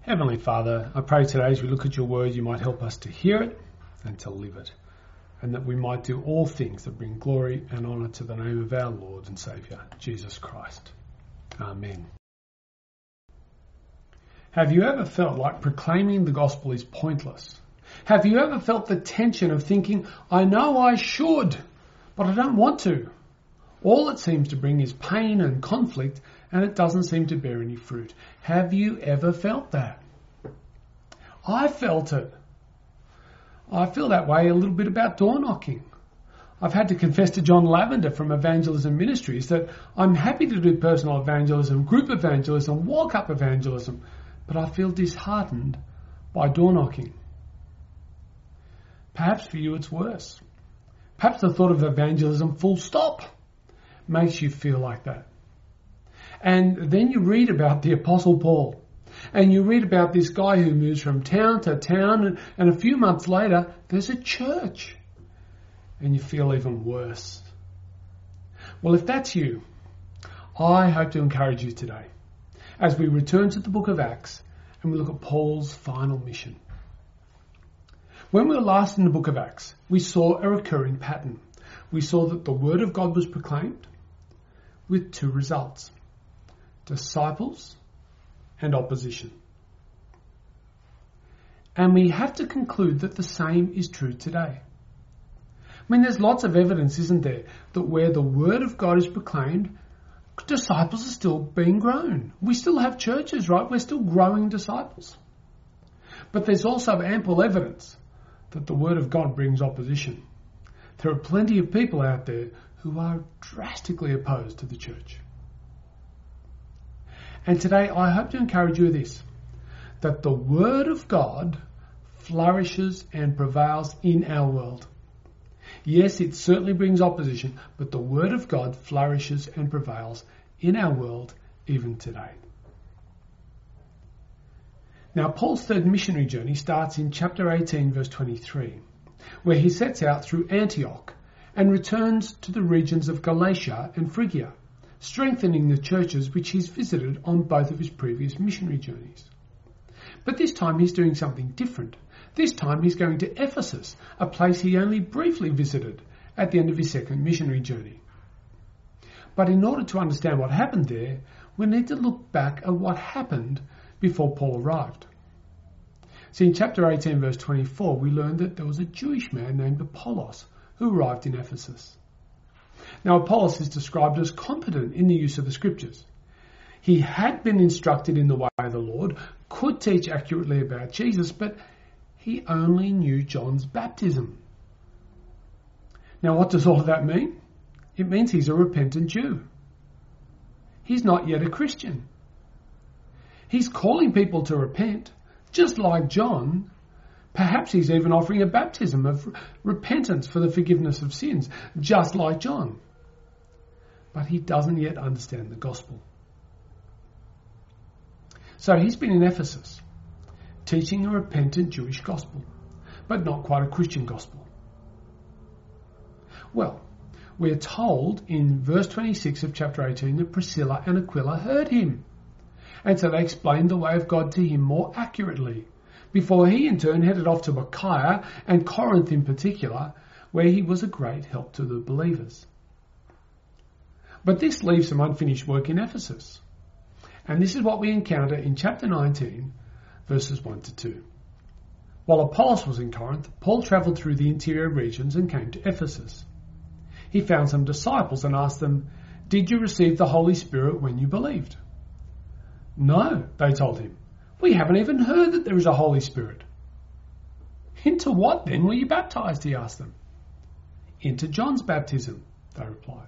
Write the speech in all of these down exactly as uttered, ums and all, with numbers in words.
Heavenly Father, I pray today as we look at your word, you might help us to hear it and to live it, and that we might do all things that bring glory and honour to the name of our Lord and Saviour, Jesus Christ. Amen. Have you ever felt like proclaiming the gospel is pointless? Have you ever felt the tension of thinking, I know I should, but I don't want to? All it seems to bring is pain and conflict, and it doesn't seem to bear any fruit. Have you ever felt that? I felt it. I feel that way a little bit about door knocking. I've had to confess to John Lavender from Evangelism Ministries that I'm happy to do personal evangelism, group evangelism, walk-up evangelism, but I feel disheartened by door knocking. Perhaps for you it's worse. Perhaps the thought of evangelism full stop makes you feel like that. And then you read about the Apostle Paul, and you read about this guy who moves from town to town, and, and a few months later there's a church, and you feel even worse. Well, if that's you, I hope to encourage you today as we return to the book of Acts and we look at Paul's final mission. When we were last in the book of Acts, we saw a recurring pattern. We saw that the word of God was proclaimed with two results: disciples and opposition. And we have to conclude that the same is true today. I mean, there's lots of evidence, isn't there, that where the word of God is proclaimed, disciples are still being grown. We still have churches, right? We're still growing disciples. But there's also ample evidence that the word of God brings opposition. There are plenty of people out there who are drastically opposed to the church. And today I hope to encourage you with this, that the word of God flourishes and prevails in our world. Yes, it certainly brings opposition, but the word of God flourishes and prevails in our world even today. Now, Paul's third missionary journey starts in chapter eighteen, verse twenty-three, where he sets out through Antioch and returns to the regions of Galatia and Phrygia, strengthening the churches which he's visited on both of his previous missionary journeys. But this time he's doing something different. This time he's going to Ephesus, a place he only briefly visited at the end of his second missionary journey. But in order to understand what happened there, we need to look back at what happened before Paul arrived. See, in chapter eighteen, verse twenty-four, we learned that there was a Jewish man named Apollos who arrived in Ephesus. Now, Apollos is described as competent in the use of the scriptures. He had been instructed in the way of the Lord, could teach accurately about Jesus, but he only knew John's baptism. Now, what does all of that mean? It means he's a repentant Jew. He's not yet a Christian. He's calling people to repent, just like John. Perhaps he's even offering a baptism of repentance for the forgiveness of sins, just like John. But he doesn't yet understand the gospel. So he's been in Ephesus, teaching a repentant Jewish gospel, but not quite a Christian gospel. Well, we're told in verse twenty-six of chapter eighteen that Priscilla and Aquila heard him, and so they explained the way of God to him more accurately, before he in turn headed off to Achaia and Corinth in particular, where he was a great help to the believers. But this leaves some unfinished work in Ephesus. And this is what we encounter in chapter nineteen, verses one to two. While Apollos was in Corinth, Paul travelled through the interior regions and came to Ephesus. He found some disciples and asked them, "Did you receive the Holy Spirit when you believed?" "No," they told him. "We haven't even heard that there is a Holy Spirit." "Into what then were you baptized?" he asked them. "Into John's baptism," they replied.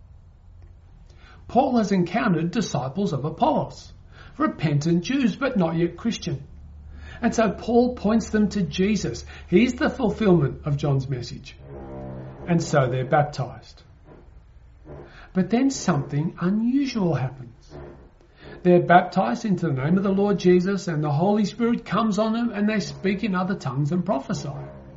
Paul has encountered disciples of Apollos, repentant Jews but not yet Christian. And so Paul points them to Jesus. He's the fulfillment of John's message. And so they're baptized. But then something unusual happens. They're baptized into the name of the Lord Jesus, and the Holy Spirit comes on them and they speak in other tongues and prophesy.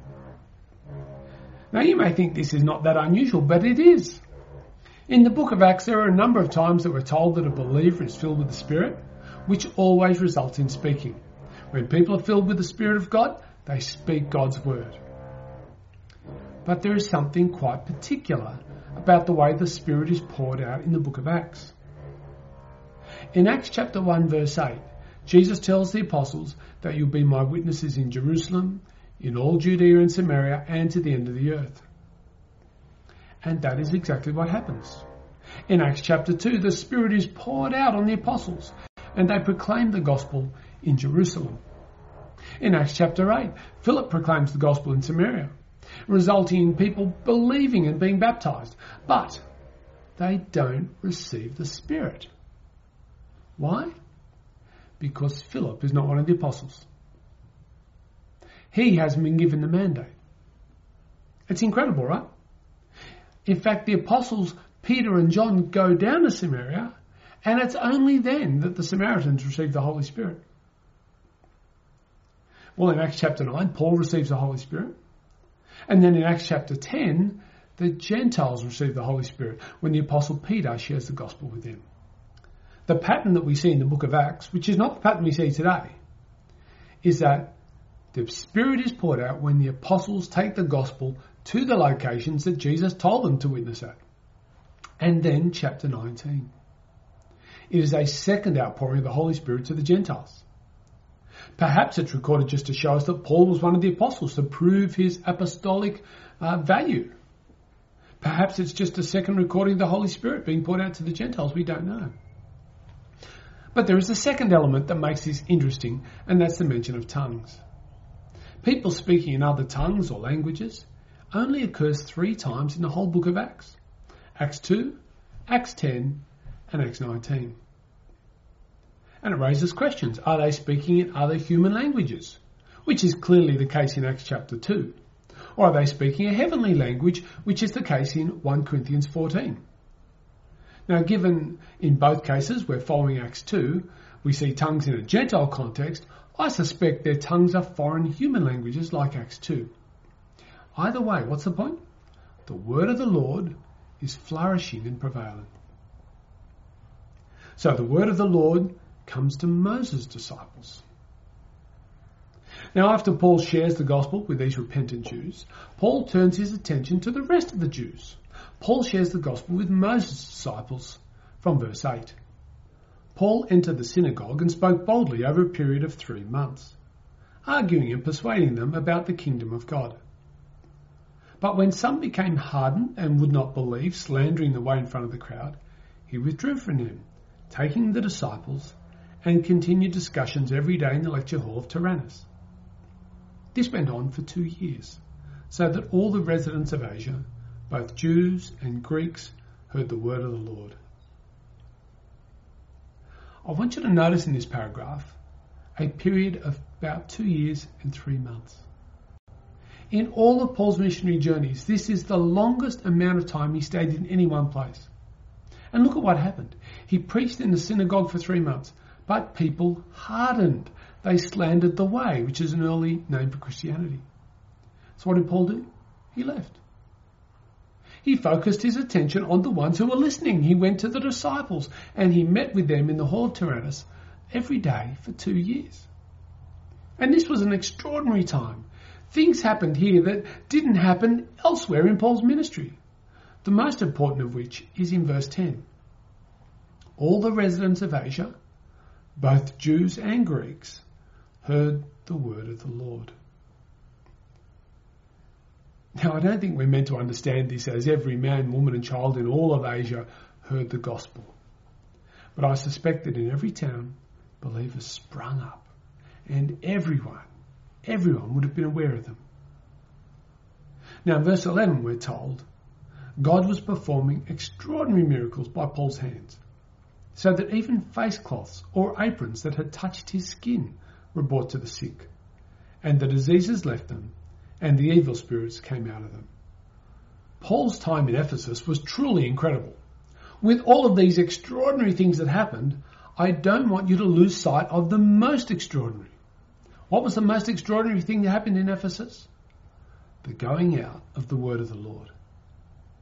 Now you may think this is not that unusual, but it is. In the book of Acts, there are a number of times that we're told that a believer is filled with the Spirit, which always results in speaking. When people are filled with the Spirit of God, they speak God's word. But there is something quite particular about the way the Spirit is poured out in the book of Acts. In Acts chapter one verse eight, Jesus tells the apostles that you'll be my witnesses in Jerusalem, in all Judea and Samaria, and to the end of the earth. And that is exactly what happens. In Acts chapter two, the Spirit is poured out on the apostles, and they proclaim the gospel in Jerusalem. In Acts chapter eight, Philip proclaims the gospel in Samaria, resulting in people believing and being baptized. But they don't receive the Spirit. Why? Because Philip is not one of the apostles. He hasn't been given the mandate. It's incredible, right? In fact, the apostles Peter and John go down to Samaria, and it's only then that the Samaritans receive the Holy Spirit. Well, in Acts chapter nine, Paul receives the Holy Spirit. And then in Acts chapter ten, the Gentiles receive the Holy Spirit when the apostle Peter shares the gospel with them. The pattern that we see in the book of Acts, which is not the pattern we see today, is that the Spirit is poured out when the apostles take the gospel to the locations that Jesus told them to witness at. And then chapter nineteen. It is a second outpouring of the Holy Spirit to the Gentiles. Perhaps it's recorded just to show us that Paul was one of the apostles, to prove his apostolic uh, value. Perhaps it's just a second recording of the Holy Spirit being poured out to the Gentiles. We don't know. But there is a second element that makes this interesting, and that's the mention of tongues. People speaking in other tongues or languages only occurs three times in the whole book of Acts. Acts two, Acts ten, and Acts nineteen. And it raises questions. Are they speaking in other human languages? Which is clearly the case in Acts chapter two. Or are they speaking a heavenly language, which is the case in First Corinthians fourteen? Now, given in both cases we're following Acts two, we see tongues in a Gentile context, I suspect their tongues are foreign human languages like Acts two. Either way, what's the point? The word of the Lord is flourishing and prevailing. So the word of the Lord comes to Moses' disciples. Now, after Paul shares the gospel with these repentant Jews, Paul turns his attention to the rest of the Jews. Paul shares the gospel with Moses' disciples from verse eight. Paul entered the synagogue and spoke boldly over a period of three months, arguing and persuading them about the kingdom of God. But when some became hardened and would not believe, slandering the way in front of the crowd, he withdrew from them, taking the disciples, and continued discussions every day in the lecture hall of Tyrannus. This went on for two years, so that all the residents of Asia, both Jews and Greeks, heard the word of the Lord. I want you to notice in this paragraph a period of about two years and three months. In all of Paul's missionary journeys, this is the longest amount of time he stayed in any one place. And look at what happened. He preached in the synagogue for three months, but people hardened. They slandered the way, which is an early name for Christianity. So what did Paul do? He left. He focused his attention on the ones who were listening. He went to the disciples and he met with them in the hall of Tyrannus every day for two years. And this was an extraordinary time. Things happened here that didn't happen elsewhere in Paul's ministry. The most important of which is in verse ten. All the residents of Asia, both Jews and Greeks, heard the word of the Lord. Now, I don't think we're meant to understand this as every man, woman and child in all of Asia heard the gospel. But I suspect that in every town, believers sprung up, and everyone, everyone would have been aware of them. Now, in verse eleven, we're told, God was performing extraordinary miracles by Paul's hands, so that even face cloths or aprons that had touched his skin were brought to the sick, and the diseases left them, and the evil spirits came out of them. Paul's time in Ephesus was truly incredible. With all of these extraordinary things that happened, I don't want you to lose sight of the most extraordinary. What was the most extraordinary thing that happened in Ephesus? The going out of the word of the Lord.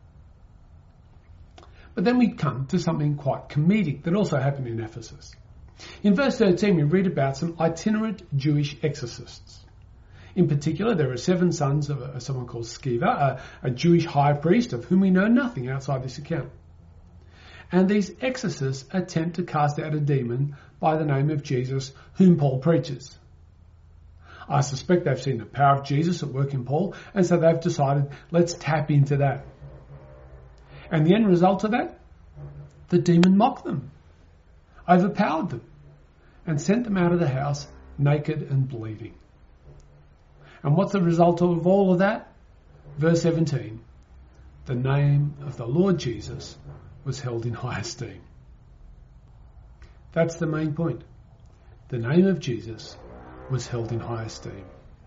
But then we come to something quite comedic that also happened in Ephesus. In verse thirteen, we read about some itinerant Jewish exorcists. In particular, there are seven sons of a, someone called Sceva, a, a Jewish high priest of whom we know nothing outside this account. And these exorcists attempt to cast out a demon by the name of Jesus, whom Paul preaches. I suspect they've seen the power of Jesus at work in Paul, and so they've decided, let's tap into that. And the end result of that? The demon mocked them, overpowered them, and sent them out of the house naked and bleeding. And what's the result of all of that? Verse seventeen. The name of the Lord Jesus was held in high esteem. That's the main point. The name of Jesus was held in high esteem.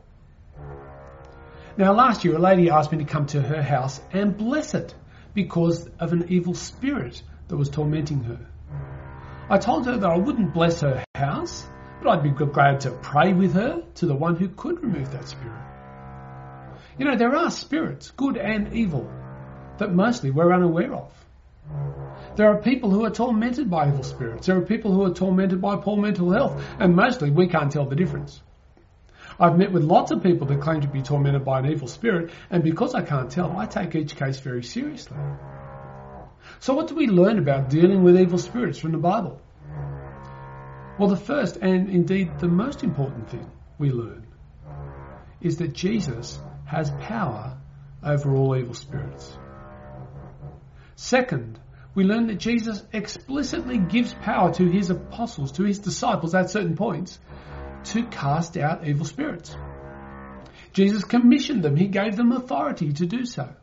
Now, last year, a lady asked me to come to her house and bless it because of an evil spirit that was tormenting her. I told her that I wouldn't bless her house, but I'd be glad to pray with her to the one who could remove that spirit. You know, there are spirits, good and evil, that mostly we're unaware of. There are people who are tormented by evil spirits. There are people who are tormented by poor mental health, and mostly we can't tell the difference. I've met with lots of people that claim to be tormented by an evil spirit, and because I can't tell, I take each case very seriously. So what do we learn about dealing with evil spirits from the Bible? Well, the first and indeed the most important thing we learn is that Jesus has power over all evil spirits. Second, we learn that Jesus explicitly gives power to his apostles, to his disciples at certain points, to cast out evil spirits. Jesus commissioned them. He gave them authority to do so.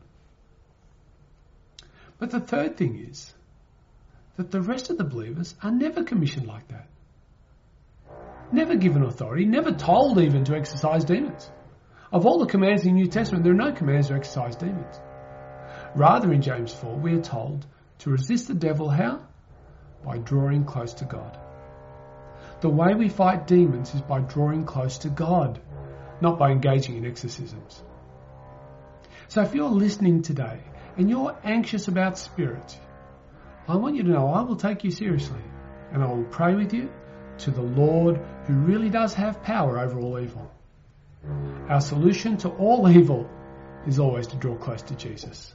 But the third thing is that the rest of the believers are never commissioned like that. Never given authority, never told even to exorcise demons. Of all the commands in the New Testament, there are no commands to exorcise demons. Rather, in James four, we are told to resist the devil how? By drawing close to God. The way we fight demons is by drawing close to God, not by engaging in exorcisms. So if you're listening today and you're anxious about spirits, I want you to know I will take you seriously and I will pray with you to the Lord who really does have power over all evil. Our solution to all evil is always to draw close to Jesus,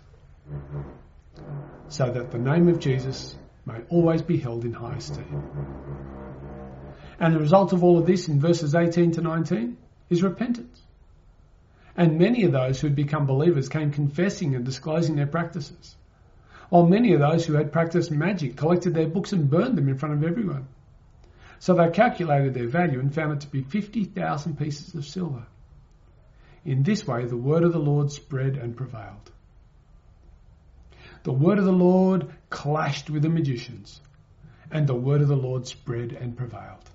so that the name of Jesus may always be held in high esteem. And the result of all of this in verses eighteen to nineteen is repentance. And many of those who had become believers came confessing and disclosing their practices, while many of those who had practiced magic collected their books and burned them in front of everyone. So they calculated their value and found it to be fifty thousand pieces of silver. In this way, the word of the Lord spread and prevailed. The word of the Lord clashed with the magicians, and the word of the Lord spread and prevailed.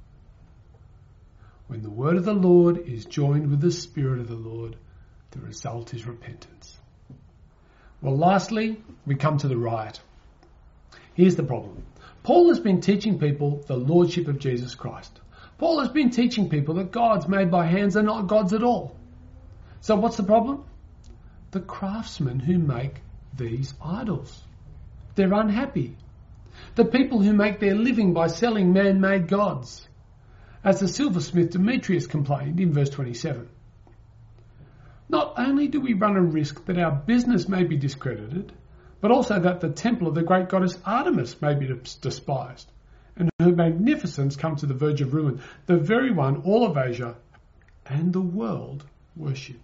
When the word of the Lord is joined with the Spirit of the Lord, the result is repentance. Well, lastly, we come to the riot. Here's the problem. Paul has been teaching people the lordship of Jesus Christ. Paul has been teaching people that gods made by hands are not gods at all. So what's the problem? The craftsmen who make these idols. They're unhappy. The people who make their living by selling man-made gods. As the silversmith Demetrius complained in verse twenty-seven. Not only do we run a risk that our business may be discredited, but also that the temple of the great goddess Artemis may be despised, and her magnificence come to the verge of ruin, the very one all of Asia and the world worship.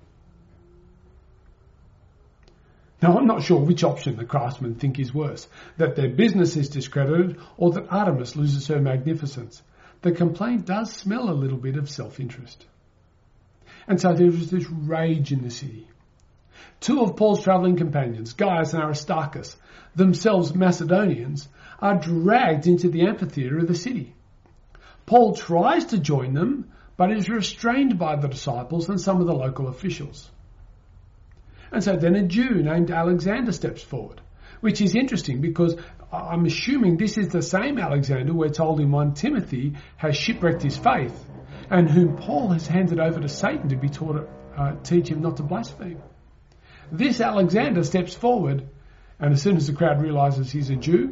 Now, I'm not sure which option the craftsmen think is worse, that their business is discredited or that Artemis loses her magnificence. The complaint does smell a little bit of self-interest. And so there is this rage in the city. Two of Paul's travelling companions, Gaius and Aristarchus, themselves Macedonians, are dragged into the amphitheatre of the city. Paul tries to join them, but is restrained by the disciples and some of the local officials. And so then a Jew named Alexander steps forward, which is interesting because I'm assuming this is the same Alexander we're told in First Timothy has shipwrecked his faith and whom Paul has handed over to Satan to be taught, uh, teach him not to blaspheme. This Alexander steps forward, and as soon as the crowd realises he's a Jew,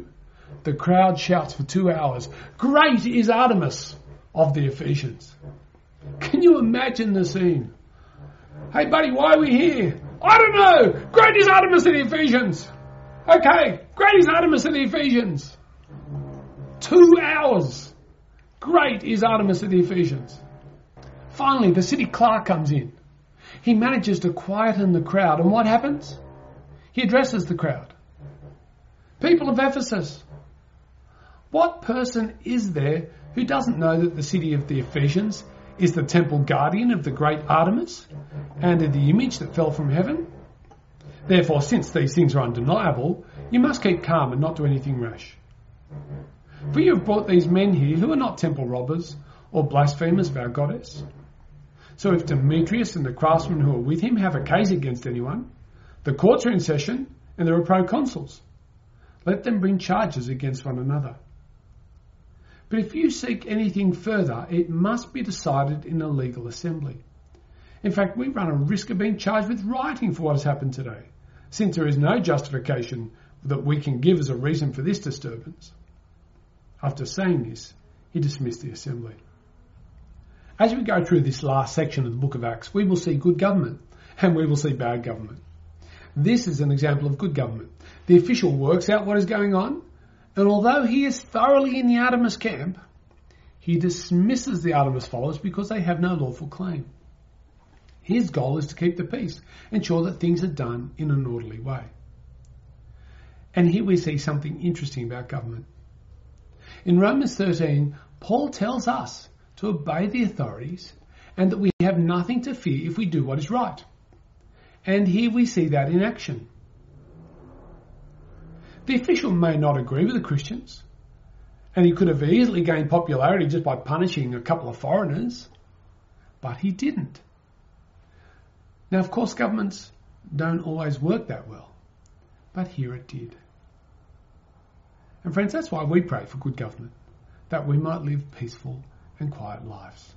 The crowd shouts for two hours, "Great is Artemis of the Ephesians." Can you imagine the scene? "Hey buddy, why are we here?" "I don't know. Great is Artemis of the Ephesians." "Okay, great is Artemis of the Ephesians." Two hours. Great is Artemis of the Ephesians. Finally, the city clerk comes in. He manages to quieten the crowd, and what happens? He addresses the crowd. "People of Ephesus, what person is there who doesn't know that the city of the Ephesians is the temple guardian of the great Artemis and of the image that fell from heaven? Therefore, since these things are undeniable, you must keep calm and not do anything rash. For you have brought these men here who are not temple robbers or blasphemers of our goddess. So if Demetrius and the craftsmen who are with him have a case against anyone, the courts are in session and there are proconsuls. Let them bring charges against one another. But if you seek anything further, it must be decided in a legal assembly. In fact, we run a risk of being charged with rioting for what has happened today, since there is no justification that we can give as a reason for this disturbance." After saying this, he dismissed the assembly. As we go through this last section of the book of Acts, we will see good government and we will see bad government. This is an example of good government. The official works out what is going on, and although he is thoroughly in the Artemis camp, he dismisses the Artemis followers because they have no lawful claim. His goal is to keep the peace, ensure that things are done in an orderly way. And here we see something interesting about government. In Romans thirteen, Paul tells us to obey the authorities and that we have nothing to fear if we do what is right. And here we see that in action. The official may not agree with the Christians, and he could have easily gained popularity just by punishing a couple of foreigners, but he didn't. Now, of course, governments don't always work that well, but here it did. And friends, that's why we pray for good government, that we might live peaceful and quiet lives.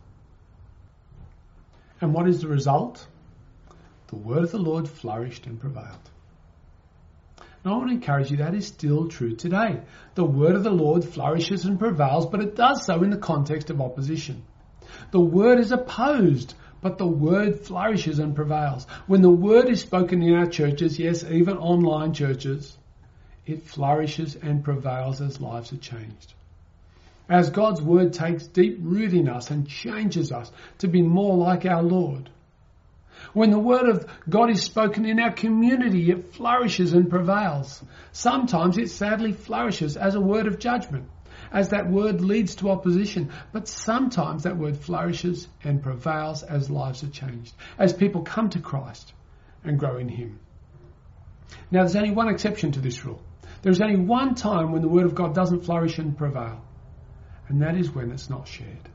And what is the result? The word of the Lord flourished and prevailed. And I want to encourage you, that is still true today. The word of the Lord flourishes and prevails, but it does so in the context of opposition. The word is opposed, but the word flourishes and prevails. When the word is spoken in our churches, yes, even online churches, it flourishes and prevails as lives are changed. As God's word takes deep root in us and changes us to be more like our Lord. When the word of God is spoken in our community, it flourishes and prevails. Sometimes it sadly flourishes as a word of judgment, as that word leads to opposition. But sometimes that word flourishes and prevails as lives are changed, as people come to Christ and grow in Him. Now, there's only one exception to this rule. There's only one time when the word of God doesn't flourish and prevail, and that is when it's not shared.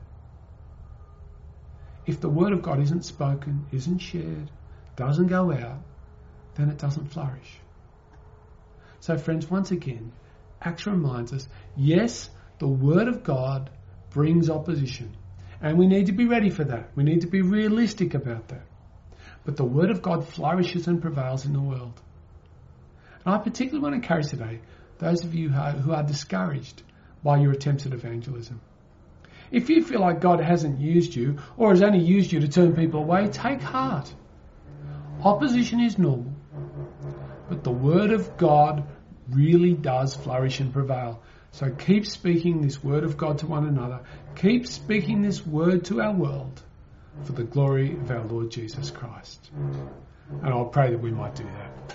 If the word of God isn't spoken, isn't shared, doesn't go out, then it doesn't flourish. So friends, once again, Acts reminds us, yes, the word of God brings opposition, and we need to be ready for that. We need to be realistic about that. But the word of God flourishes and prevails in the world. And I particularly want to encourage today those of you who are discouraged by your attempts at evangelism. If you feel like God hasn't used you or has only used you to turn people away, take heart. Opposition is normal, but the word of God really does flourish and prevail. So keep speaking this word of God to one another. Keep speaking this word to our world for the glory of our Lord Jesus Christ. And I'll pray that we might do that.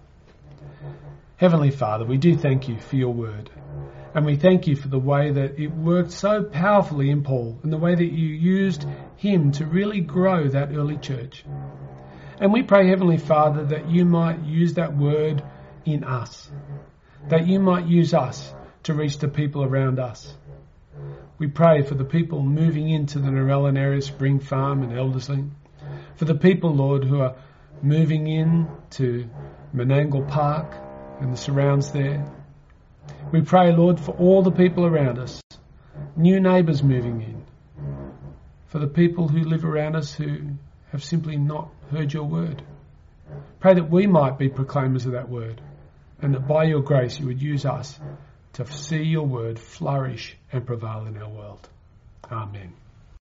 Heavenly Father, we do thank you for your word. And we thank you for the way that it worked so powerfully in Paul and the way that you used him to really grow that early church. And we pray, Heavenly Father, that you might use that word in us, that you might use us to reach the people around us. We pray for the people moving into the Narellan area, Spring Farm and Elderslie, for the people, Lord, who are moving in to Menangle Park and the surrounds there. We pray, Lord, for all the people around us, new neighbours moving in, for the people who live around us who have simply not heard your word. Pray that we might be proclaimers of that word, and that by your grace you would use us to see your word flourish and prevail in our world. Amen.